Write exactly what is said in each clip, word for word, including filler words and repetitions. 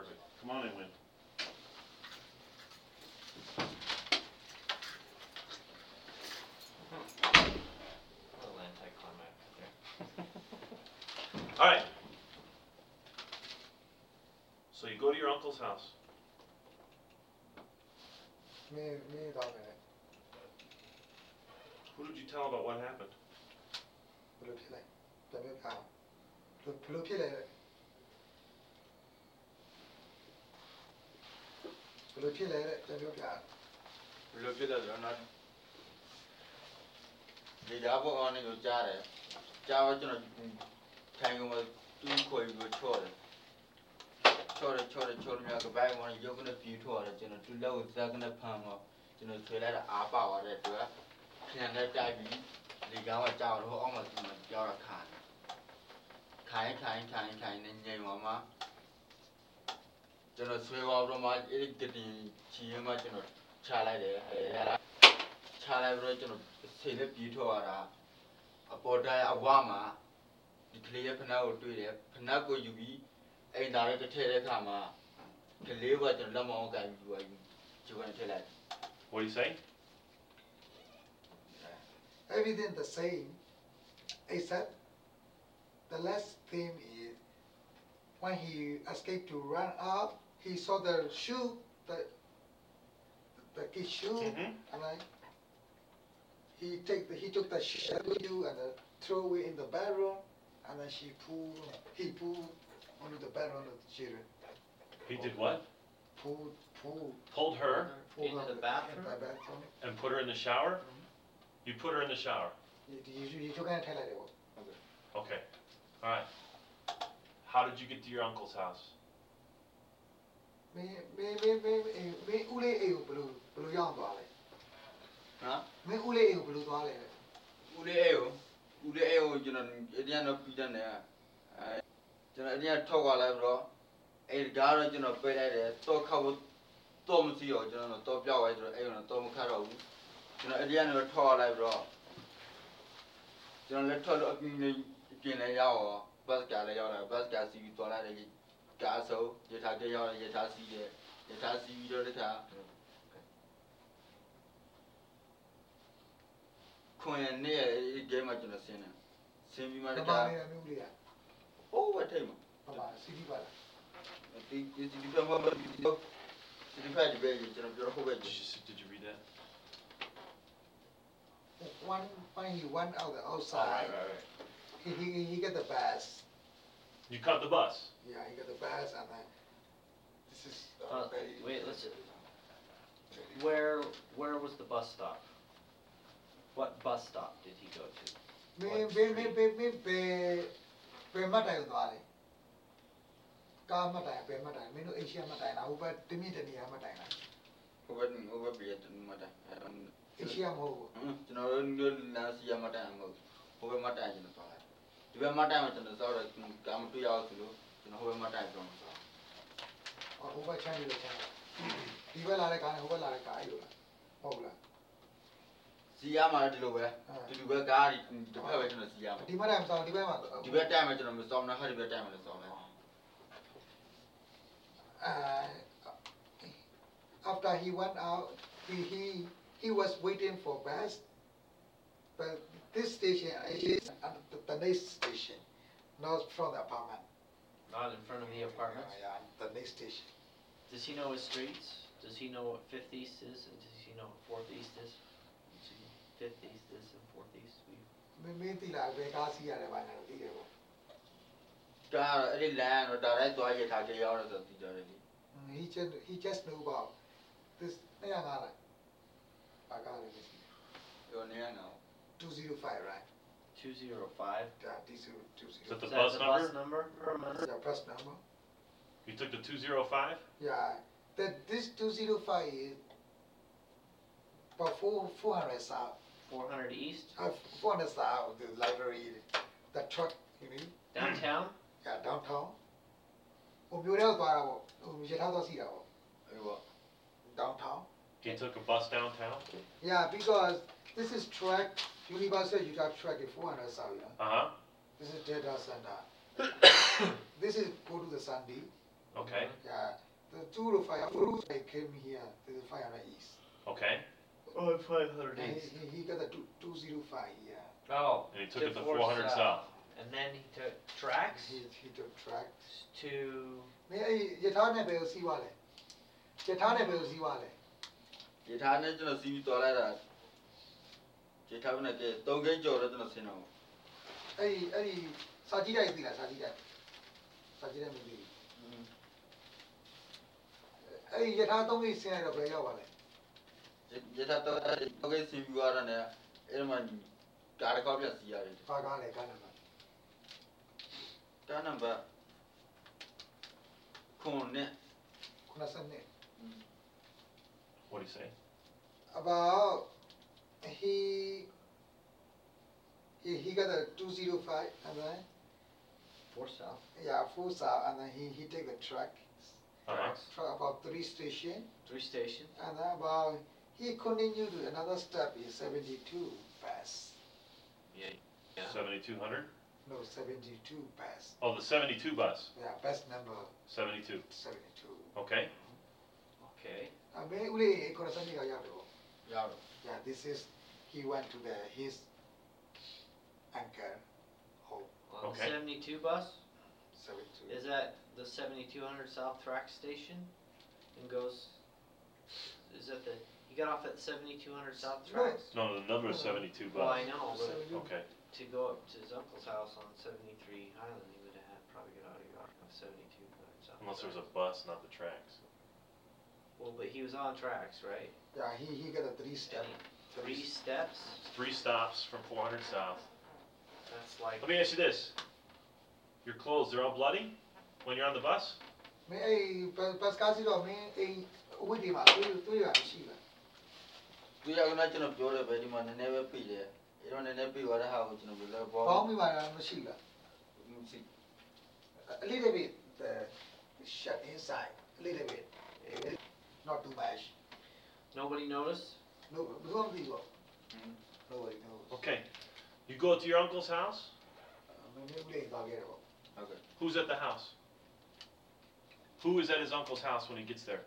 Perfect. Come on in, Win. A little anticlimax there. All right. So you go to your uncle's house. Me, me, dog. Who did you tell about what happened? ဘယ်လိုဖြစ်လဲတမျိုးခါဘယ်လိုဖြစ်လဲဘယ်လိုဖြစ်လဲတမျိုးခါဘယ်လိုဖြစ်လဲဆိုတော့နော်ဒီဓာတ်ပေါ်အောင်နေကိုကြားတယ်ကြားတော့ကျွန်တော်ထိုင်ကုန်မှာတူးခွေပြီးချော့တယ်ချော့တယ်ချော့တယ်ချော့တယ်များကပိုင်းဝင်ရုပ်ကနေပြူထော်တယ်ကျွန်တော်တူလက်ကိုဇက်ကနေဖမ်းတော့ကျွန်တော်ဆွဲလိုက်တာအားပါသွားတဲ့အတွက်ခဏနဲ့တိုက်ပြီးလေကောင်းကကြောက်တော့အောက်မှာကျွန်တော်ကြောက်ရခါခိုင်းခိုင်းခိုင်းခိုင်းနေငြိမ်သွားမှာကျွန်တော်ဆွဲသွားတော့မှအဲ့ဒီတည်ချီရမှကျွန်တော်ချလိုက်တယ်ချလိုက်ပြီးတော့ကျွန်တော်ဆေးနဲ့ပြေးထွက်လာတာအပေါ်တိုင်းအဝမှာဒီကလေးရဲ့ဖနက်ကိုတွေ့တယ်ဖနက်ကိုယူပြီးအိမ်သားရဲ့တစ်ထည့်တဲ့ခါမှာကလေးကကျွန်တော်လက်မောင်းကိုင်ပြီးသွားပြီးဂျိုကနေထည့်လိုက် What do you say? everything the same except the last thing is when he escaped to run out he saw the shoe the the kid shoe Mm-hmm. and like he take the, he took the shoe and uh, throw it in the bedroom and then she pulled he pulled onto the bedroom of the children. He did what? Pulled pulled Pulled her pulled Into her the bathroom? in the bathroom. and put her in the shower? You put her in the shower. You you you took an tell her what? Okay. All right. How did you get to your uncle's house? Me me me me me ဦးလေးအိမ်ကိုဘယ်လိုဘယ်လိုရောက်သွားလဲဟမ်မင်းဦးလေးအိမ်ကိုဘယ်လိုသွားလဲဦးလေးအေကိုဦးလေးအေကိုကျွန်တော်အတင်းတော့ပြီးတဲ့နေအဲကျွန်တော်အတင်းထောက်သွားလိုက်ပြီးတော့အဲ့ဒါကတော့ကျွန်တော်ပေးလိုက်တယ်တော့ခောက်တော့မစီရောကျွန်တော်တော့ပြောက်သွားဆိုတော့အဲ့ကတော့မခတ်တော့ဘူးကျွန်တော်အတင်းကတော့ထောက်လိုက်ပြီးတော့ကျွန်တော်လည်းထောက်လို့အပြင်နေအပြင်လည်းရောက်ရောဘတ်ကလည်းရောက်လာဘတ်ကစီပြီးသွားလိုက်တယ်ကားဆိုရထားကြရောက်ရထားစီတယ်ရထားစီပြီးတော့တခါခွန်ရနေရဲ့ဂိမ်းမှာကျွန်တော်ဆင်းတယ်ဆင်းပြီးမှတဘာခါနေမင်းဦးလေးကဟိုးဝတ်ထိတ်မှာဘာပါစီဒီပါလားဒီဒီဒီဘက်မှာဒီဒီဖက်ဒီဘက်ကျွန်တော်ပြောဟိုဘက် Did you, did you read that? one when he went out the right outside right right he he he got the bus You cut the bus. yeah he got the bus and then this is uh, Uh, very wait, let's. Where where was the bus stop? What bus stop did he go to? မင်းမင်းမင်းမင်းမင်းဘယ်ဘယ်မှတ်တိုင်သွားလဲကားမှတ်တိုင်ဘယ်မှတ်တိုင်မင်းတို့အိရှိယမှတ်တိုင်လားဟိုဘက်တမိတနေရာမှတ်တိုင်လားဟိုဘက်ဟိုဘက်ပြည့်တယ်မှာတာအိရှိယမဟုတ်ဘူးကျွန်တော်တို့လာစီရမှာတာမဟုတ်ဟိုဘက်မှာတာကျွန်တော်သွားလိုက်ဒီဘက်မှာတာမှာကျွန်တော်စောက်တော့ကာမတူရအောင်ဆိုလို့ကျွန်တော်ဟိုဘက်မှာတာပြောမှာစောက်ဟိုဘက်ချမ်းပြီးတော့ချမ်းဒီဘက်လာတဲ့ကားနဲ့ဟိုဘက်လာတဲ့ကားအဲ့လိုလားဟုတ်လားစီရမှာဒီလိုပဲဒီလိုပဲကားဒီတစ်ဖက်ပဲကျွန်တော်စီရမှာဒီမှတ်တိုင်မဆောင်ဒီဘက်မှာဒီဘက်တိုင်မှာကျွန်တော်မစောင်းနဲ့ဟာဒီဘက်တိုင်မှာလည်းစောင်းလိုက် uh, after he went out, he, he he was waiting for bus, but this station is at the, the next station, not from the apartment. Not in front of the apartments. Yeah, yeah, the next station. Does he know his streets? Does he know what Fifth East is? And does he know what Fourth East is? Does he know Fifth East is and Fourth East. We. မင်းမင်းတိလာဘယ်ကားစီးရတယ်ဘာလဲသိတယ်ပေါ့ကားအဲ့ဒီလမ်းတော့ဒါလိုက်သွားရထားကြရောက်တော့ဆိုတည်ကြတယ်လေ He just he just knew about this နေရာငါလားဘာကားလဲမရှိပြောနေရအောင် two zero five right Two zero five. yeah this is two Is zero that the Is that bus the number? bus number? yeah bus number You took the two zero five? yeah that this two zero five is about four four hundred south Four hundred East. uh, four hundred south the library the truck you mean Downtown. yeah downtown ဟိုမျိုးတော့သွားတာပေါ့ဟိုရထားတော့စီးတာပေါ့အဲ့ပေါ့ downtown He took a bus downtown? yeah because this is track Universal Utah track is four hundred south yeah Uh huh. this is data center this is go to the Sunday Okay. Yeah, the two to five, two I came here, to the five hundred east. Okay. Oh, five hundred And he, he, he got the two, two zero five here. Oh. And he took to it to four four hundred south. And then he took tracks He, he took tracks. to. Me, you tell me about see what? You tell me about see what? You tell me to see to that. You tell me that don't get your little sinner. Hey, hey, Sajida is there, Sajida. Sajida is there. Hey, you tell me see I don't play over there. You tell me that don't get see you are there. Everyone got a copy of the yard. Pagale, Canada. Canada. Cone. Kunasane. What do you say? About he he he got a two zero five and then Four south. yeah four south and then he he take the truck Uh-huh. truck about three station Three stations. and then about he continued to another step is seventy two pass. Yeah. Yeah. seventy-two hundred? No seventy two pass. Oh, the seventy-two bus. Yeah, best number seventy-two. seventy two. Okay. Okay. I mean uli Kunasane ga yaro. Yard. Yeah, this is he went to the his anchor home On Okay. the seventy-two bus, seventy two. is that the seventy-two hundred South Track Station? And goes, is that the, he got off at seventy-two hundred South No. Tracks? No, the number is seventy-two Well, bus. I know, but Okay. to go up to his uncle's house on seventy-three Highland, he would have had probably got out of here on seventy-two hundred South. Unless there was a Tracks. bus, not the tracks. Well, but he was on tracks, right? Yeah, he he got a three step. And Three steps, Three stops from four hundred south. that's like, Let me ask you this. Your clothes, they're all bloody when you're on the bus? Me eh pas kasi do me eh wait di ma tu tu ya shi la. We are not going to build a very man and never be there. You don't never be what a house in a little Bao ball. mi ma ma shi la. A little bit uh, shut inside, a little bit. Eh, not too much. nobody noticed? No, don't be go. Nobody knows. Okay. You go to your uncle's house? Me me ule ba ge ro. Okay. Who's at the house? Who is at his uncle's house when he gets there?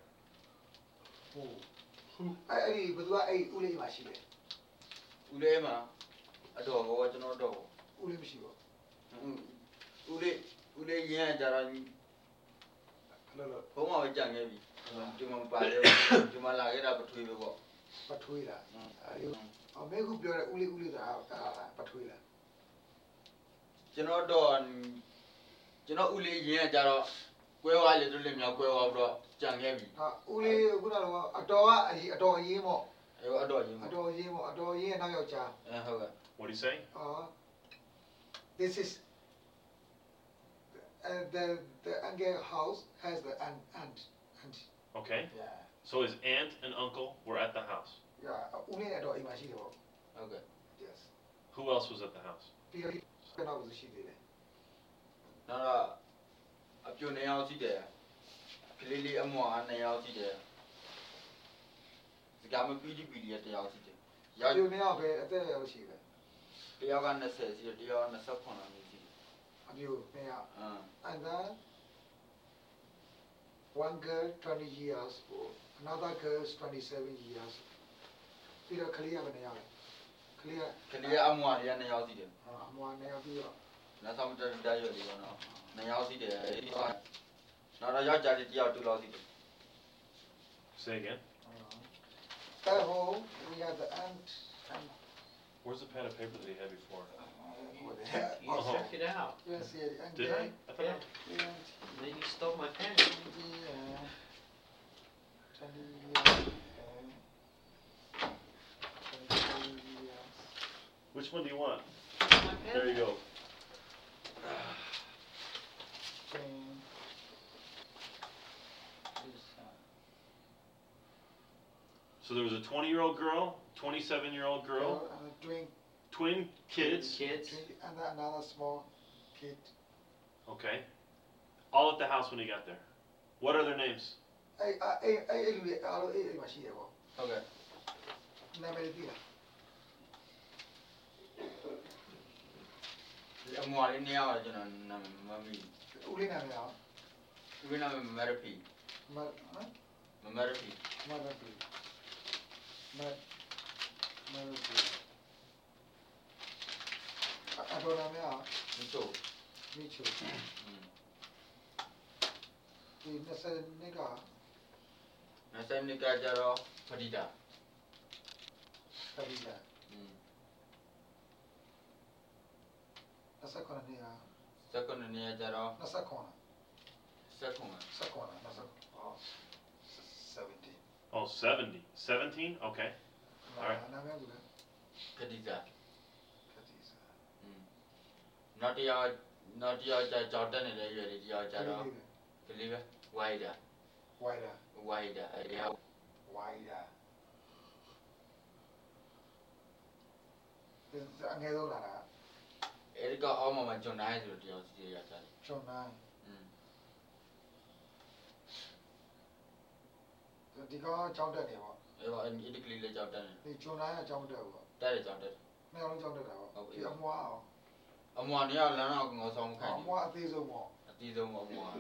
Ai ai bu du ai ule ma shi le. Ulema. I don't know what you know. Ule mi shi go. Ule, Ule, yeah, Jaran. Lo lo Home of Jangavi. To my father, to my lager up to the walk. pa thui la. Ai a me ku pyo ule ule da pa thui la. You know, Don. You know, Ule, yeah, Jaro. Where are you doing your go out Jangavi? Ha ule ku na lo a to a ai a to yi mo. I adore you. A to yi mo, a to yi na yo cha. What do you say? Uh, this is uh, the the Ange house has the aunt aunt aunt. Okay. Yeah. So his aunt and uncle were at the house. Yeah. Only at all imagine it. Okay. Yes. Who else was at the house? Peter can always she did it. Now, a few nails there. Clearly, a more nails there. The gamma P D B at the house. You know, but there she was. The organ says you're on the subcon. You yeah. Uh, And then one girl twenty years old, another girl is twenty-seven years. Peter clear when they are clear. Clear, I'm one, and the house there. I'm one there. Now, some of the diary, you know. Nayazi there. Not a yard at the yard to Lozzie. Say again. At home, we have the aunt and Where's the pad of paper that he had before? what the heck? You Uh-huh. took it out, Yes, yeah, and Did I? I thought yeah, I- and then you stole my pen. yeah, twenty years, uh, twenty years. Which one do you want? My pen. There you go. Ten. So there was a twenty-year-old girl, twenty-seven-year-old girl, And doing twin kids. Kids. twenty, and then another small kid. Okay. All at the house when he got there. What are their names? Hey, uh, hey, hey, hey, hey, alo, hey, hey, machine, oh. Okay. Name it, Dina. I'm one in the hour, you know, Mammy. Uli na now. ဦးနာမည်မရဖီမတ်ဟမ်မမရဖီမတ်ပြီမတ်မတ်ပြီအတော်နာမည်อ่ะမချိုမိချိုอืมဒီနှစ်နှစ်ကနောက်ဆက်နှစ်ကကြတော့ဖတိတာခရီးလာอืมနှစ်ဆက်ခုနှစ်ကစက္ကန့်နေရကြတော့နှစ်ဆက်ခုနှစ်စက္ကန့်ဆက်ခုနှစ်နှစ်ဆက်အော်seventy Oh, seventy. seventeen? Okay. Alright. နာမည်ကလည်းခတိတာခရီးစားอืมနောက်တစ်ယောက်နောက်တစ်ယောက်ကြကြောက်တက်နေတဲ့ရွယ်လေးတစ်ယောက်ကြတော့ကလေးပဲဝိုင်ဒါဝိုင်ဒါဝိုင်ဒါအဲ့ဒီဟာဝိုင်ဒါဒီအငယ်ဆုံးလာတာအဲ့ဒီကအောက်မှာမှဂျွန်နိုင်ဆိုတဲ့တယောက်စီရကြတယ်ချွန်နိုင်อืมဒီကောင်ကြောင်းတက်နေပေါ့အဲ့တော့အဲ့ဒီကလေးလေးကြောက်တက်နေဒီချွန်နိုင်ကကြောင်းတက်ပေါ့တက်တယ်ကြောက်တက်နှစ်ယောက်လုံးကြောင်းတက်တာပေါ့ဒီအမွားအောင်အမွာနေရလမ်းတော့ငေါဆောင်ခိုင်းအမွားအသေးဆုံးပေါ့အတီးဆုံးအမွာ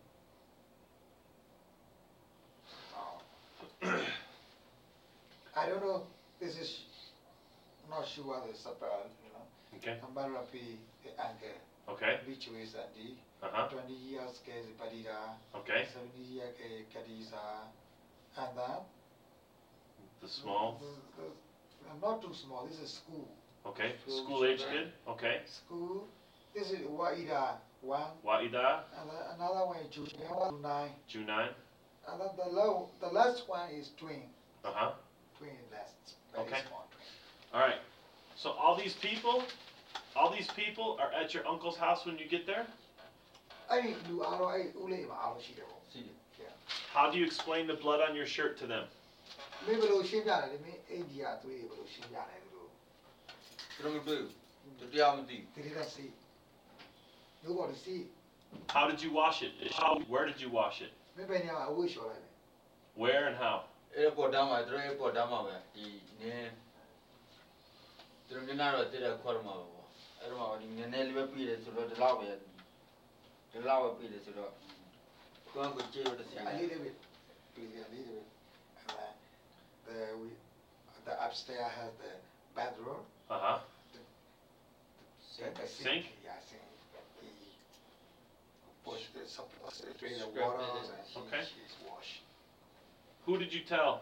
I don't know this is not sure what is about you know Okay. Ambarapi the angle Okay. which is and the Uh huh. twenty years case Padida Okay. seventy year case Kadisa and then The small. the, the, the, not too small this is school Okay. School School age children. kid. Okay. school this is Waida one Waida. and then another one is junior one to nine Junain. and then the low the last one is twin Uh huh. twin last very Okay. small twin All right. So all these people, all these people are at your uncle's house when you get there. အဲ့ဒီလူအားလုံးအဲ့ဦးလေးမှာအားလုံးရှိတယ်ပေါ့စီတယ် How do you explain the blood on your shirt to them? မင်းဘယ်လိုရှင်းပြတယ်လဲမင်းအိန္ဒိယသွေးဘယ်လိုရှင်းပြတယ်လို့သူတို့မတွေ့ဘူးသူတရားမသိ They didn't see nobody see How did you wash it? How? Where did you wash it? မင်းဘယ်နေရာမှာအဝတ်လျှော်လိုက်လဲ Where and how? အဲ့ဒါပေါ်တမ်းမှာသူတို့အဲ့ပေါ်တမ်းမှာပဲဒီနင်းသူတို့မျက်နှာတော့တည့်တဲ့ခေါ်တော့မှာပဲပေါ့အဲ့တော့မှဒီနည်းနည်းလေးပဲပြီးတယ်ဆိုတော့ဒီလောက်ပဲဒီလောက်ပဲပြီးတယ်ဆိုတော့ကိုယ်ကကြည့်ရတဲ့ဆရာ A little bit please a little bit and then the we the upstairs has the bathroom Uh huh. the, the Sink? yeah sink he push the support the drain the Scrub water it in. and he, Okay. he's wash Who did you tell?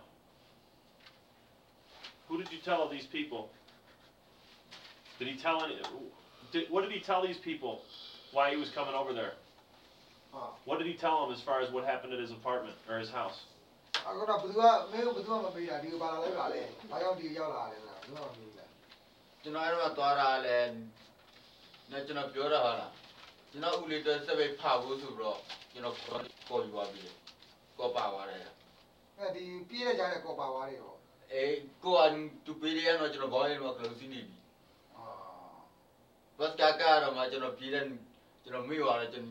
Who did you tell of these people? Did he tell any? Did, what did he tell these people? Why he was coming over there? oh What did he tell them as far as what happened at his apartment or his house? အခုတော့ဘယ်သူကမင်းဘယ်သူမှမပေးတာဒီဘာလာလဲပါလဲဘာကြောင့်ဒီရောက်လာလဲလားဘယ်သူမှမပေးဘူးလားကျွန်တော်အဲ့တော့သွားတာလဲနဲ့ကျွန်တော်ပြောတာဟာလားကျွန်တော်ဦးလေးတက်စပိတ်ဖဖို့ဆိုတော့ကျွန်တော်ခေါ်ခေါ်ယူသွားပြီကောပါသွားတယ်အဲဒီပြေးရကြတဲ့ကောပါဝါးတွေဟောအေးကိုအန်တူပေးရတော့ကျွန်တော်ဘောင်းရင်တော့ကလို့စီးနေပြီအာဘတ်ကာကတော့မှကျွန်တော်ပြေးတဲ့ကျွန်တော်မေ့သွားတယ်ကျွန်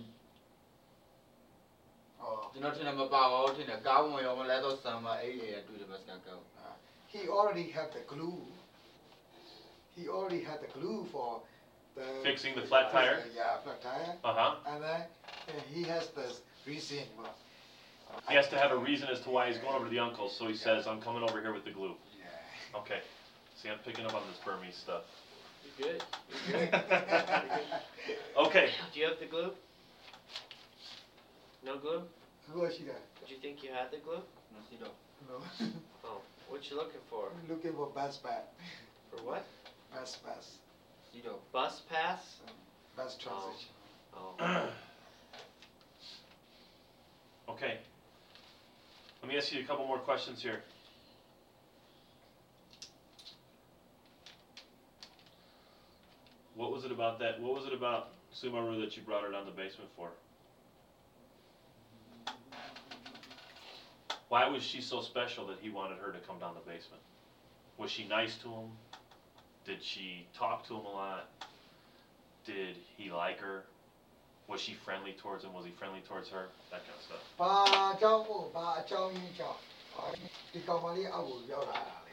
အော်ကျွန်တော်ထင်တယ်မပါပါဘူးထင်တယ်ကားဝင်ရောမလဲတော့ဆမ်မအေးအေးတွေ့တယ်ဘတ်ကာကော he already had the glue he already had the glue for the Fixing the flat tire? yeah flat tire Uh huh. and then uh, he has the reason well, He has to have a reason as to why he's going over to the uncle's, so he says, "I'm coming over here with the glue." yeah Okay. See, I'm picking up on this Burmese stuff. You're good. You're good. Okay. Do you have the glue? No glue? who was she there Did you think you had the glue? မရှိတော့ no Oh, what you looking for? looking for bus pass For what? bus pass ရှိတော့ Bus pass? bus transition Oh. Okay. Let me ask you a couple more questions here. What was it about that? What was it about Sumaru that you brought her down the basement for? Why was she so special that he wanted her to come down the basement? Was she nice to him? Did she talk to him a lot? Did he like her? Was she friendly towards him? Was he friendly towards her? That kind of stuff. ဘာအကြောင်းမို့ဘာအကြောင်းရင်းကြောင့်ဒီကောင်မလေးအောက်ကိုရောက်လာတာလေ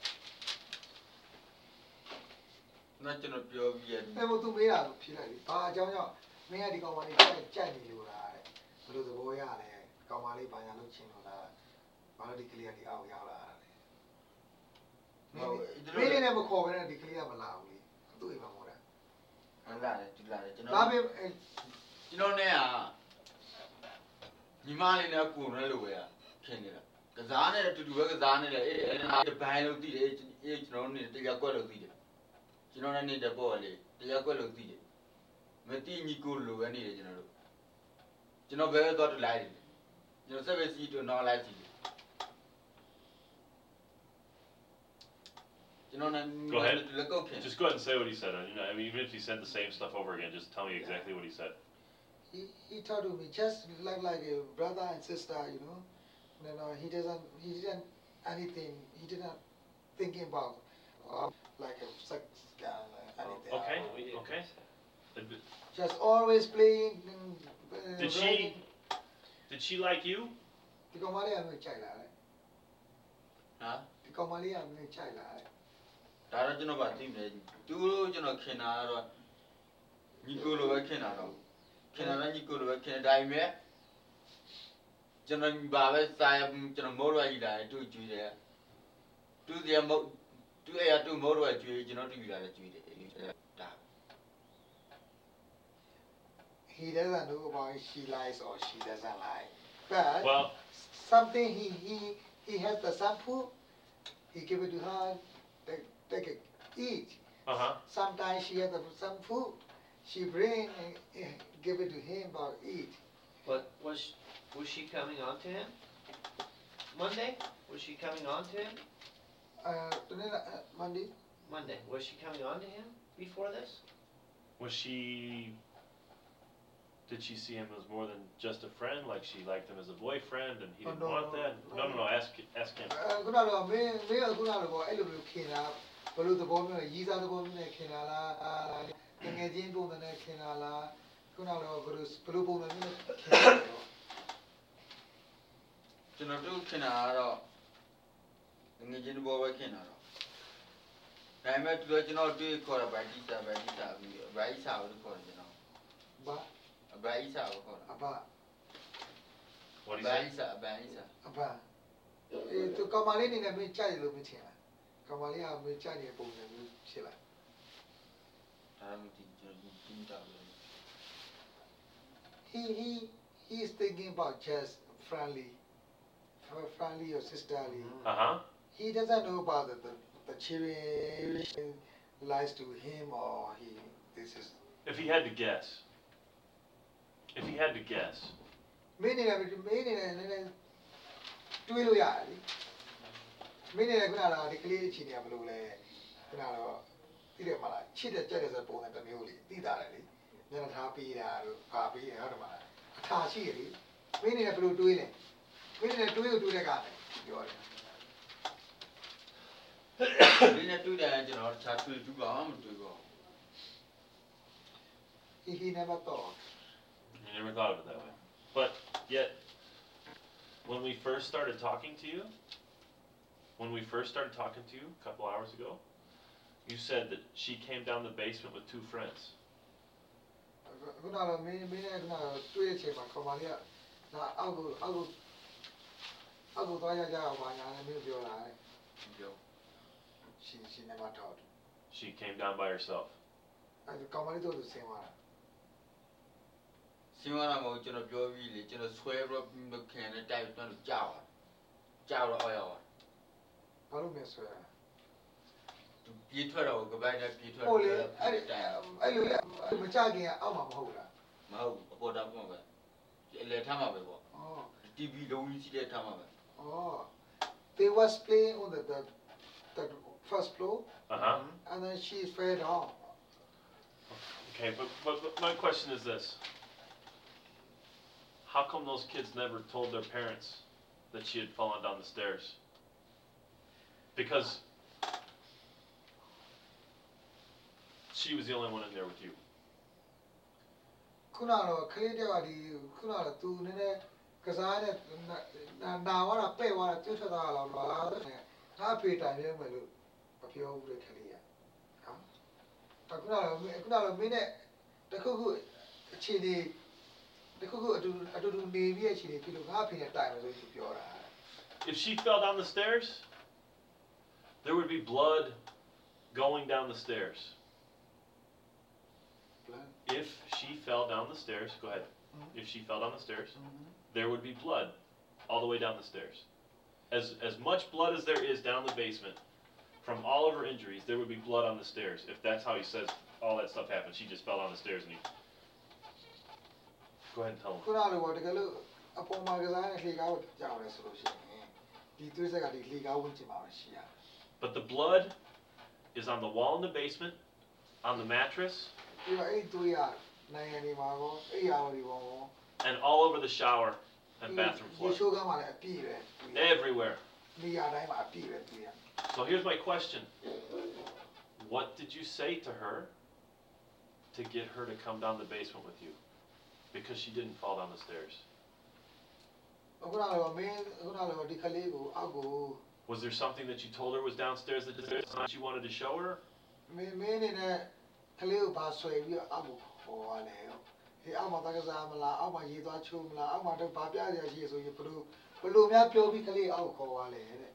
နောက်ကျွန်တော်ပြောပြီးရအဲ့မို့သူမေးတာဖြေလိုက်ပြီဘာအကြောင်းကြောင့်မင်းကဒီကောင်မလေးကြိုက်ကြိုက်နေလို့လားတဲ့ဘယ်လိုသဘောရလဲကောင်မလေးဘာညာလုပ်ချင်လို့လားဘာလို့ဒီကလေးကဒီအောက်ရောက်လာတာလဲမင်းလေးနဲ့မခေါ်ဘဲနဲ့ဒီကလေးကမလာဘူးလေသူ့အိမ်မှာမို့တာဟုတ်လားဒီလားကျွန်တော်ဒါပေကျွန်တော်နဲ့ကညီမလေးနဲ့ကိုနဲ့လို့ပဲဖြစ်နေတာကစားနဲ့အတူတူပဲကစားနေတယ်အေးအဲ့ဒါဘိုင်းလို့သိတယ်အေးကျွန်တော်နေတရားကွက်လို့သိတယ်ကျွန်တော်နဲ့နေတဲ့ပေါ့လေတရားကွက်လို့သိတယ်မသိညီကိုလိုပဲနေတယ်ကျွန်တော်တို့ကျွန်တော်ဘယ်တော့တူလိုက်တယ်ကျွန်တော်ဆက်ပဲစီးတော့နောက်လိုက်ကြည့်တယ်ကျွန်တော်နဲ့လက်ကုတ်ခင် Just go ahead and say what he said. You know, I mean, even if he said the same stuff over again, just tell me exactly what he said. he he talked to me just like like a brother and sister you know no no he doesn't he didn't anything he didn't thinking about uh, like a sex scam anything Okay, we did. okay. just always playing uh, Did she, did she like you? ဒီကောင်မလေးကမကြိုက်လာတယ်ဟာဒီကောင်မလေးကမကြိုက်လာတယ်ဒါတော့ကျွန်တော်ဗာသိမယ်သူတို့ကျွန်တော်ခင်တာကတော့ညီကိုလိုပဲခင်တာတော့ခင်တာညီကိုလိုပဲခင်ဒါပေမဲ့ကျွန်တော်ဘာပဲစာရကျွန်တော်မိုးရွာကြီးလာတယ်သူ့ကျွေးတယ်သူ့စီမဟုတ်သူ့အဲ့ရသူ့မိုးရွာကျွေးကျွန်တော်တူလာတယ်ကျွေးတယ်ဒါ he doesn't know about she likes or she doesn't like but Well, something he he he has the shampoo he give it to her take take it eat uh-huh. sometimes she has some food she bring uh, give it to him or eat But was was she coming on to him? Monday? Was she coming on to him? uh, tonight, uh Monday Monday. Was she coming on to him before this? Was she, did she see him as more than just a friend? Like she liked him as a boyfriend and he Oh, didn't no, want no, that? no. No, no, no, ask, ask him. ခုနကတော့မင်းမင်းကခုနကတော့အဲ့လိုမျိုးခင်တာဘယ်လိုသဘောမျိုးလဲရီးစားသဘောမျိုးနဲ့ခင်တာလားအာငငယ်ချင်းပုံစံနဲ့ခင်တာလားခုနကတော့ဘယ်လိုဘယ်လိုပုံစံမျိုးနဲ့ခင်တာလဲကျွန်တော်တို့ခင်တာကတော့ငွေချင်းဘောပဲခင်တာတော့ဒါပေမဲ့သူတို့ကျွန်တော်တွေ့ခေါ်တာဗိုက်တီစာဗိုက်တီစာပြီးဗိုက်စာကိုခေါ်တယ်ကျွန်တော်ဘာဗိုက်စာကိုခေါ်တာအဘ What he ဗို said? က်စာဗိုက်စာအဘအေးသူကောင်မလေးနေနဲ့မင်းကြိုက်လို့မထင်လားကောင်မလေးကမင်းကြိုက်နေတဲ့ပုံစံမျိုးဖြစ်လာဒါမှမဟုတ်ကျွန်တော်ကြည့်တာပဲ he he he is thinking about just friendly friendly or sisterly Uh-huh. he doesn't know about the the, the children lies to him or he this is If he had to guess. If he had to guess. မင်းနေတယ်မင်းနေတယ်နည်းနည်းတွေးလို့ရတယ်လေမင်းနေတယ်ခုနကတော့ဒီကလေးအချိန်ကဘယ်လိုလဲခုနကတော့သိတယ်မလားချစ်တဲ့ကြက်တဲ့ဆိုပုံစံတစ်မျိုးလေသိတာလေညနေထားပေးတာတို့ဖာပေးတယ်ဟုတ်တယ်မလားအထာရှိရလေမင်းနေတယ်ဘယ်လိုတွေးလဲမင်းနေတယ်တွေးလို့တွေးတဲ့ကလည်းပြောတယ်ဒီနေ့တွေ့တယ်ကျွန်တော်တခြားတွေ့ဘူးပါမတွေ့ပါ he he never thought You never thought of it that way. But yet, when we first started talking to you, when we first started talking to you a couple hours ago, you said that she came down the basement with two friends. ခုနကတော့မင်းမင်းနဲ့ခုနကတော့တွေးတဲ့အချိန်မှာခေါ်ပါလေကဒါအောက်ကိုအောက်ကိုအောက်ကိုသွားရကြအောင်ပါညာလည်းမင်းပြောလာတယ်ပြော she she never thought She came down by herself. အဲ့ဒါကောင်မလေးတို့သူဆင်းသွားတာစင်ဝါနာမဟုတ်ကျွန်တော်ပြောပြီးလေကျွန်တော်ဆွဲပြီးမခင်တဲ့တိုက်တော့ကြောက်ကြောက်တော့အော်ရောဘာလို့မဆွဲတာသူပြေးထွက်တော့ကပိုက်နဲ့ပြေးထွက်ဟုတ်လေတော့အဲ့အဲ့ဒီတိုင်အဲ့လိုမကြခင်အောက်မှာမဟုတ်လားမဟုတ်အပေါ်တော့မှာပဲအလေထားမှာပဲပေါ့ဩတီဗီလုံးကြီးရှိတဲ့ထားမှာပဲဩ they was playing on the the, the first floor Uh-huh. and then she fell down Okay, but, but, but my question is this. How come those kids never told their parents that she had fallen down the stairs? Because she was the only one in there with you. ခုနကတော့ခလေးတယောက်ကဒီခုနကတော့သူနည်းနည်းကစားတဲ့နာနာဝါတာပဲ့သွားတာကျွတ်ထွက်သွားတာတော့လားငါအဖေတိုင်ပြဲမယ်လို့မပြောဘူးတဲ့ခလေးကဟာအခုနကတော့ခုနကတော့မင်းနဲ့တခုခုအခြေအနေတတခုခုအတူအတူတူနေပြည့်ချီနေပြီလို့ငါဖေနဲ့တိုင်မယ်ဆိုသူပြောတာ If she fell down the stairs, there would be blood going down the stairs. If she fell down the stairs, go ahead. If she fell down the stairs, there would be blood all the way down the stairs. As as much blood as there is down the basement from all of her injuries, there would be blood on the stairs. If that's how he says all that stuff happened, she just fell down the stairs and he. Go ahead and tell him. ခုနကလိုတကယ်လို့အပေါ်မှာကစားတဲ့လှေကားကိုကြောက်လဲဆိုလို့ရှိရင်ဒီသွေးဆက်ကဒီလှေကားဝင်ချင်မှာရှိရ But the blood is on the wall in the basement, on the mattress, ပြီးတော့အဲ့သွေးကနိုင်ငံတွေမှာကောအဲ့ရာတွေပေါ်ကော and all over the shower and bathroom ရေ floor. ချိုးကမ်းမှာလည်းအပြည့်ပဲ Everywhere. နေရာတိုင်းမှာအပြည့်ပဲသွေးရ So here's my question. What did you say to her to get her to come down the basement with you? Because she didn't fall down the stairs. အခုနကတော့မင်းအခုနကတော့ဒီကလေးကိုအောက်ကို Was there something that you told her was downstairs that you wanted to show her? မင်းမင်းနေနဲ့ကလေးကိုပါဆွဲပြီးတော့အောက်ကိုခေါ်သွားတယ်ဟေးအောက်မှာတကစားမလားအောက်မှာရေသွားချိုးမလားအောက်မှာတော့ဗာပြရရှိဆိုရင်ဘလို့ဘလို့များပြောပြီးကလေးအောက်ကိုခေါ်သွားလေတဲ့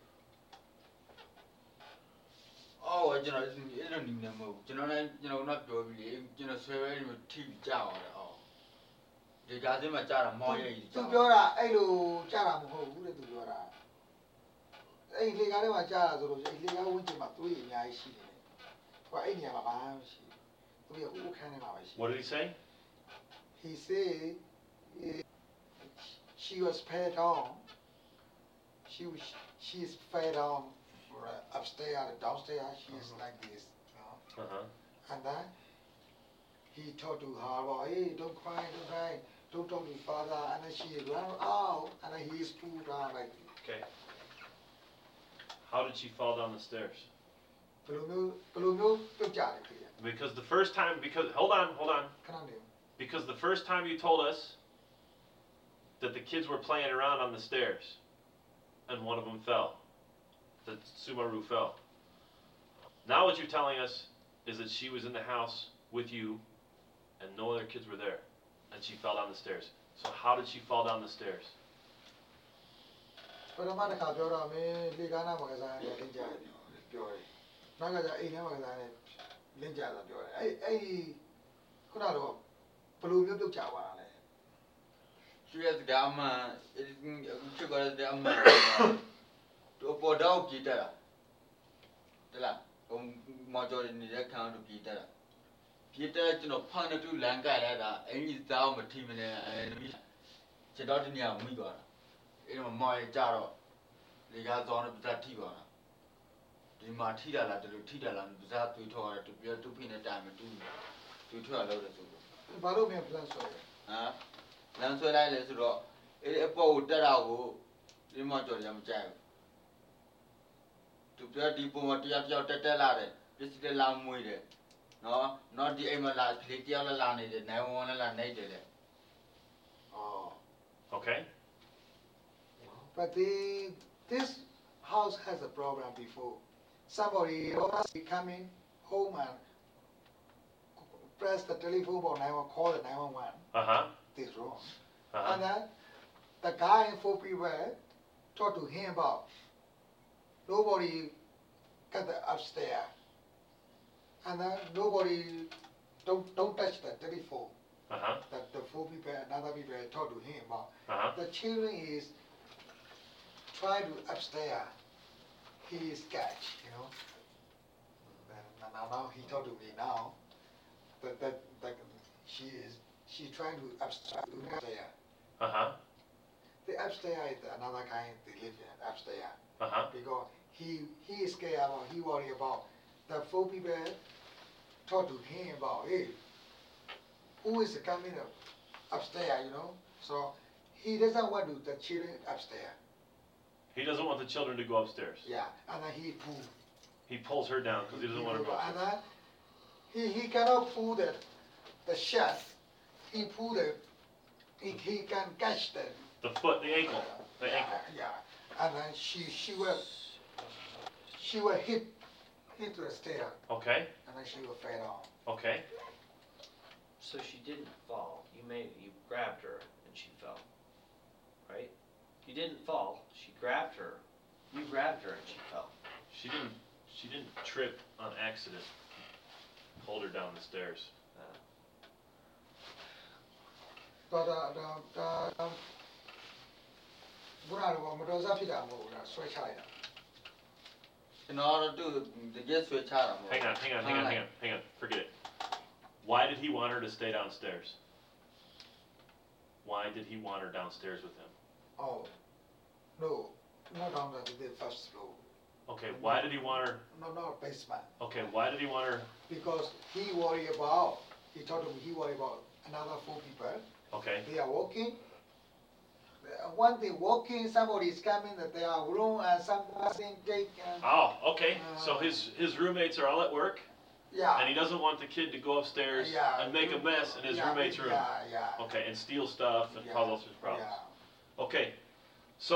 အော်ကျွန်တော်အဲ့လိုနေနေမဟုတ်ဘူးကျွန်တော်လည်းကျွန်တော်ကတော့ပြောပြီးလေကျွန်တော်ဆွဲပဲလို့ထိကြောက်ရတယ်အော်ဒီကားစင်းမှာကြားတာမောင်းရိပ်ကြီးသူပြောတာအဲ့လိုကြားတာမဟုတ်ဘူးတဲ့သူပြောတာအဲ့လေကားထဲမှာကြားတာဆိုလို့အဲ့လေကားဝင်းကျင်မှာသွေးအများကြီးရှိတယ်ဟိုအဲ့နေရာမှာဘာမှမရှိဘူးသူကဥခန်းထဲမှာပဲရှိ What did he say? He said eh, she was fed on she was she is fed on for uh, upstairs and downstairs she is like this you know? Uh-huh. And then he talked to her about hey don't cry don't cry don't talk to your father and then she ran out and then he is pulled down like Okay. How did she fall down the stairs? ဘယ်လိုမျိုးဘယ်လိုမျိုးပြုတ်ကြတယ်ခင်ဗျာ Because the first time, because, hold on, hold on. ခဏနေ Because the first time you told us that the kids were playing around on the stairs and one of them fell. That Sumaru fell. Now what you're telling us is that she was in the house with you and no other kids were there and she fell down the stairs. So how did she fall down the stairs? ပထမတစ်ခါပြောတော့မင်းလေကားနာမှာကစားတယ်လင်းကြတယ်ပြောတယ်နောက်ကကျအိမ်ထဲမှာကစားတယ်လင်းကြတာပြောတယ်အဲ့အဲ့ခုနကတော့ဘယ်လိုမျိုးပြုတ်ကြပါလဲသူရဲ့စကားမှအခုချက်ကြတဲ့စကားမှတော့ပေါ်တော့ကြည့်တာတလားဟိုမော်ကျော်နေတဲ့ခံတော့ကြည့်တာကြည့်တဲ့ကျွန်တော်ဖန်တူလန်ကြရတာအင်ကြီးသားမထီမနေအဲချက်တော့ဒီနေရာမိသွားတာအဲ့တော့မော်ရကြတော့လေကားသွားတော့ပြတ်ထိသွားတာဒီမှာထိတာလားတလူထိတာလားပြတ်သွေးထောရတယ်သူပြတူဖိနေတိုင်မတူသူထွက်လာလို့ဆိုတော့ဘာလို့မင်း plan ဆွဲလဲဟမ်လမ်းဆွဲလိုက်လေဆိုတော့အဲ့ဒီအပေါ်ကိုတက်တာကိုဒီမော်ကျော်လည်းမကြိုက်ဘူးသူပြဒီပုံမတရားတရားတက်တက်လာတယ်ပစ္စည်းတက်လာမွေးတယ်နော်နော်ဒီအိမ်မှာလာကလေးတရားလာလာနေတယ်နိုင်ဝန်လာလာနေတယ်လေ Oh. Okay? But the this house has a problem before. Somebody was coming home and press the telephone for nine one one, call the nine one one. Uh-huh. This wrong. Uh-huh. And then the guy and four people talked to him about nobody got the upstairs. And then nobody don't don't touch the telephone. Uh-huh. That the four people, another people talked to him about. Uh-huh. The children is trying to upstairs. He is catch, you know. And now, now he talked to me now. That that that she is she trying to upstairs. upstairs. Uh-huh. The upstairs is another kind they live in upstairs Uh-huh. because he he is scared about he worry about the four people talk to him about hey who is coming up upstairs, you know. So he doesn't want to the children upstairs. He doesn't want the children to go upstairs. Yeah, and then he pull. He pulls her down because he doesn't want her to go And upstairs. then he he cannot pull the the shut. He pull the he, he can catch the The foot, the ankle. The yeah, ankle. yeah. And then she she will she will hit hit the stair Okay? and then she will fall down. Okay. So she didn't fall. You made you grabbed her she fell, right? You didn't fall, she grabbed her, you grabbed her and she fell. She didn't, she didn't trip on accident. Pulled her down the stairs. But uh, the the um, ခုနကတော့မတော်စားဖြစ်တာမဟုတ်ဘူးလားဆွဲချလိုက်တာကျွန်တော်တို့တကယ်ဆွဲချတာမဟုတ် Hang on, hang on, hang on, hang on, hang on. Forget it. Why did he want her to stay downstairs? Why did he want her downstairs with him? Oh no not on the, the first floor Okay, why did he want her? no not basement Okay, why did he want her? because he worry about he told me he worry about another four people Okay. they are walking Uh, when they walking somebody is coming that they are room and something take and Oh, okay. So Uh, his his roommates are all at work, yeah and he doesn't want the kid to go upstairs yeah and make a mess in his yeah, roommate's room. yeah yeah Okay, and steal stuff and yeah, cause all sorts of problems. yeah. Okay, so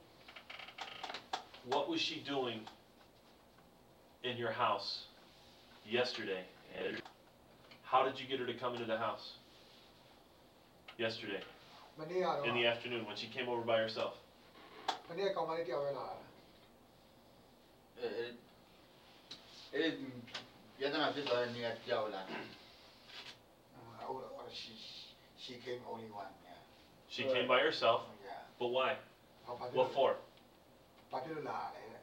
what was she doing in your house yesterday? And how did you get her to come into the house yesterday မနေ့ကတော့ in the afternoon when she came over by herself? မနေ့ကောင်မလေးတယောက်ပဲလာတာအဲအဲရတနာဖြစ်သွားတဲ့နေရာကြောက်လာ Uh, oh, oh, she she came only one yeah She came by herself, yeah but why? ဘာဘာ What for? ဘာဖြစ်လို့လာလဲတဲ့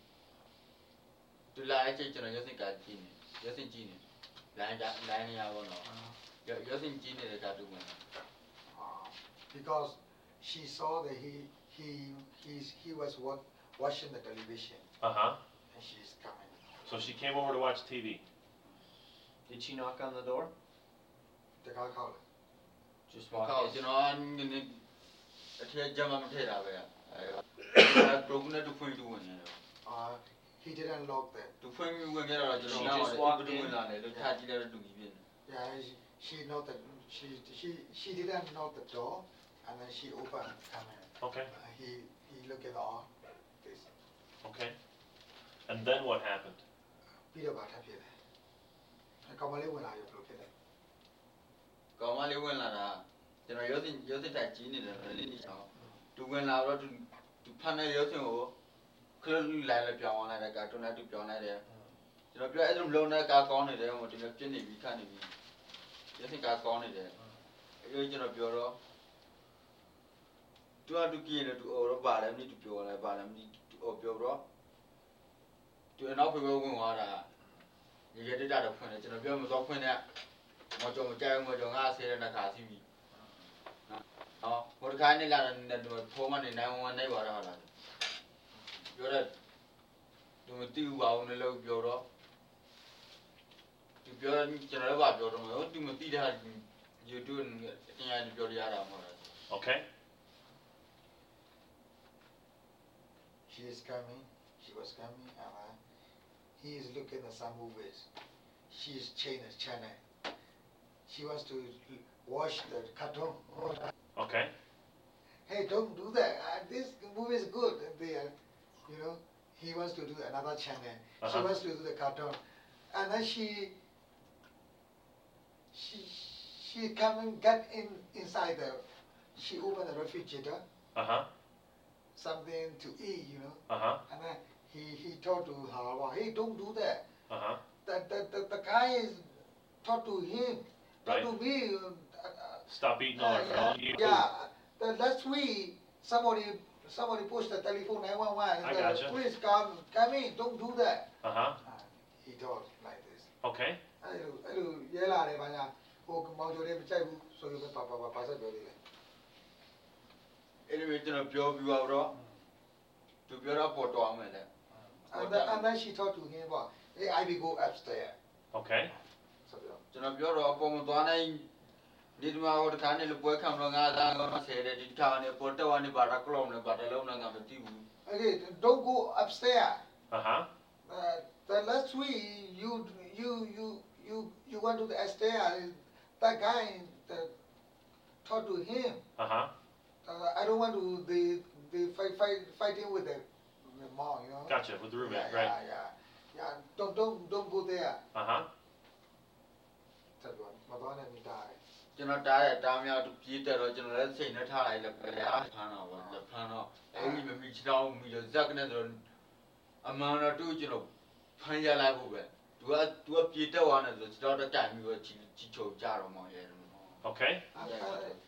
သူလာတဲ့အချိန်ကျွန်တော်ရုပ်စင်ကကြည့်နေရုပ်စင်ကြည့်နေလိုင်းကလိုင်းနေရပါတော့ရုပ်စင်ကြည့်နေတဲ့ကတူဝင် Uh, because she saw that he he he's, he was what, watching the television Uh huh. and she's coming. So she came over to watch T V. Did she knock on the door? တကားခေါက်တယ် Just ဘော walk က် in? ကျွန်တော်နည်းနည်းအထက်ဂျမမထည့်တာပဲအဲပရိုဂရမ်နဲ့တူဖွင့်တူဝင်နေတယ် Uh, he didn't lock that. တူဖွင့်ပြီးဝင်ခဲ့တော့ကျွန်တော်နောက်တူဝင်လာတယ်လို့ထားကြည့်တဲ့တူကြီးဖြစ်နေ Yeah, she, she knocked the she she she didn't knock the door and then she opened come in. Okay. Uh, he he looked at all this. Okay. And then what happened? ပြီးတော့ဗာထပ်ဖြစ်တယ်အကောင်မလေးဝင်လာရဘယ်လိုဖြစ်လဲကောင်မလေးဝင်လာတာကျွန်တော်ရုပ်စင်ရုပ်စင်တက်ကြီးနေတယ်လေးနေအောင်တူဝင်လာတော့တူတူဖမ်းတဲ့ရုပ်စင်ကိုခလုတ်လူလိုက်လိုက်ပြောင်းအောင်လိုက်တဲ့ကာတွန်းနဲ့တူပြောင်းလိုက်တယ်ကျွန်တော်ပြောအဲ့လိုလုံးတဲ့ကာကောင်းနေတယ်ဟိုဒီလိုပြစ်နေပြီးခတ်နေပြီးရုပ်စင်ကာကောင်းနေတယ်အဲ့လိုကျွန်တော်ပြောတော့တူအတူကြီးနေတူအော်တော့ပါတယ်မင်းတူပြောလိုက်ပါတယ်မင်းတူအော်ပြောတော့တူနောက်ဖေဖေဝင်သွားတာရေရတက်တာတော့ဖွင့်တယ်ကျွန်တော်ပြောမသွားဖွင့်တဲ့မကြောင်ကြိုင်မကြောင်ငါဆဲတဲ့နှခါစီးပြီနော်ဟိုတခါနေလာတဲ့ဖုန်းမနေနိုင်ဝန်နိုင်ပါတော့လားပြောတဲ့သူမတီးဘူးအောင်လည်းလို့ပြောတော့သူပြောကျွန်တော်လည်းပါပြောတော့မယ်သူမတီးတာ YouTube အရင်ကပြောရတာမဟုတ်လား Okay. She is coming she was coming and uh, he is looking at some movies she is changing channel she wants to watch the cartoon Okay. hey don't do that uh, this movie is good they are you know he wants to do another channel Uh-huh. she wants to do the cartoon and then she she she come and get in inside the she opened the refrigerator Uh huh. something to eat you know Uh huh. and then he he told to her well, hey don't do that Uh huh. the the the, the guy is talk to him talk Right. to me uh, uh, Stop eating all uh, that yeah, food. Eat yeah. The last week somebody somebody pushed the telephone nine one one and I the gotcha. police come come in don't do that Uh huh. uh, he told like this Okay. အဲ့လိုအဲ့လိုရဲလာတယ်ဘာညာဟိုမောင်ကျော်လေးမကြိုက်ဘူးဆိုပြီးပါပါပါပါဆက်ပြောသေးတယ်အဲ့လိုကျွန်တော်ပြောပြတော့သူပြောတော့ပေါ်တော်အောင်မယ်လေ and then and then she talked to him about hey I will go upstairs Okay. ဆိုပြီးတော့ကျွန်တော်ပြောတော့အပေါ်မသွားနိုင်ဒီမှာဟိုတခါနေလို့ပွဲခံတော့ငါသားကတော့ဆယ်တယ်ဒီထားနေပေါ်တော့နေပါတာကလုံးနေပါတလုံးနဲ့ငါမသိဘူး okay don't go upstairs Uh huh. uh, the last week you you you you you went to the upstairs that guy that talk to him Uh huh. uh, I don't want to the the fight fight fighting with the, the mom you know Gotcha. With the roommate, yeah, right? yeah yeah yeah don't don't don't go there Uh huh. ဆက်ပြောမတော်နဲ့မိသားတယ်ကျွန်တော်တားတဲ့တားများပြေးတက်တော့ကျွန်တော်လည်းစိတ်နဲ့ထားလိုက်လည်းပြရဖမ်းတော့ဗောဖမ်းတော့အဲ့ဒီမမီချတောင်းမီတော့ဇက်ကနေဆိုအမှန်တော့သူ့ကျွန်တော်ဖမ်းရလိုက်ဖို့ပဲသူကသူကပြေးတက်သွားတယ်ဆိုကျွန်တော်တော့တိုင်ပြီးတော့ချီချီချုံကြတော့မောင်ရဲ Okay? I, I,